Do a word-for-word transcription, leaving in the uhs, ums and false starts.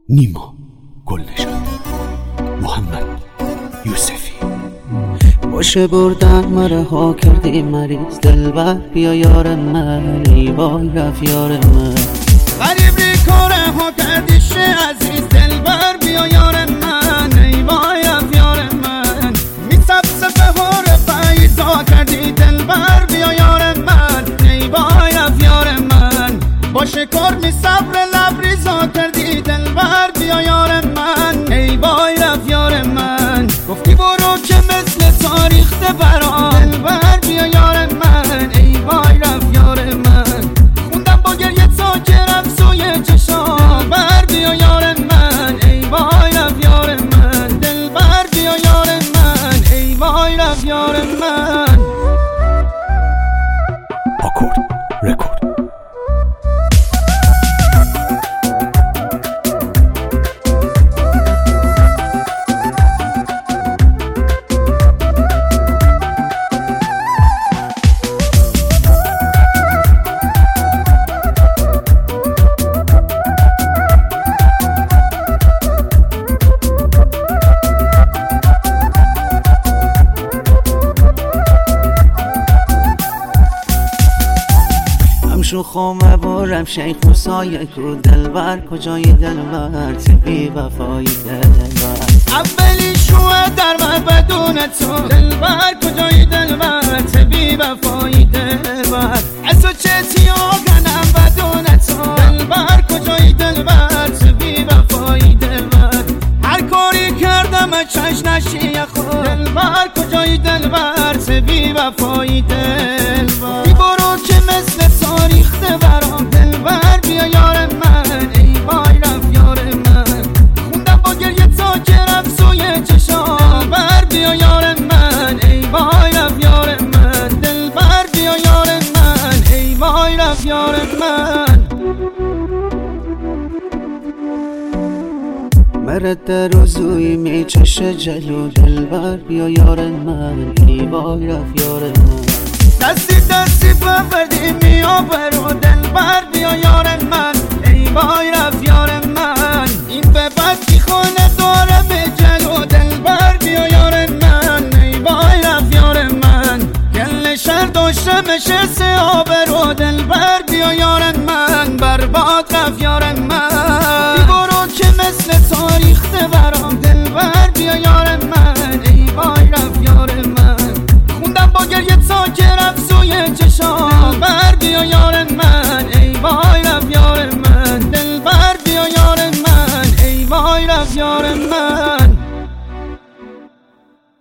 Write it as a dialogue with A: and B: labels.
A: نیما گلنشان، محمد یوسفی.
B: باشه بردن مره ها کردی مریض دلبر، بیا یار من ای وای رفت یار من.
C: غریب ری کاره ها کردی شه عزیز دلبر، بیا یار من ای وای رفت یار من. می سب سفه هار فیضا کردی دلبر، بیا یار من ای وای رفت یار من. باشه کار می صبر لب ریزا کردی دلبر، بیا یار من ای وای رفت یار من. گفتی برو که مثل تاریخ برا دلبر، بیا یار من ای وای رفت یار من. خوندم با گریه تا که رفت سوی چشام بر، بیا یار من ای وای رفت یار من. دلبر بیا یار من ای وای رفت یار من.
A: آکورد رکورد.
B: شو خومه بارم شیخ موسای کو دلبر، کجای دلبر تبی وفای دلبر.
C: اولی شوه در من بدون تو دلبر، کجای دلبر تبی وفای دلبر. از تو چه تیاگنم بدون تو دلبر، کجای دلبر تبی وفای دلبر. هر کاری کردم چش نشی خود دلبر، کجای دلبر تبی وفای دلبر. بی برو که مثل تاریخ برام دلبر، بیا یار من ای وای رفت یار من. خوندم با گریه تا که رفت سوی چشام بر، بیا یار من ای وای رفت یار من. دلبر بیا یار من ای وای رفت یار من.
B: مرد در روزوی می چش جلو دلبر، بیا یار من ای وای رفت یار من.
C: دستی دستی ببردی می آبرو دلبر، بیا یار من ای وای رفت یار من.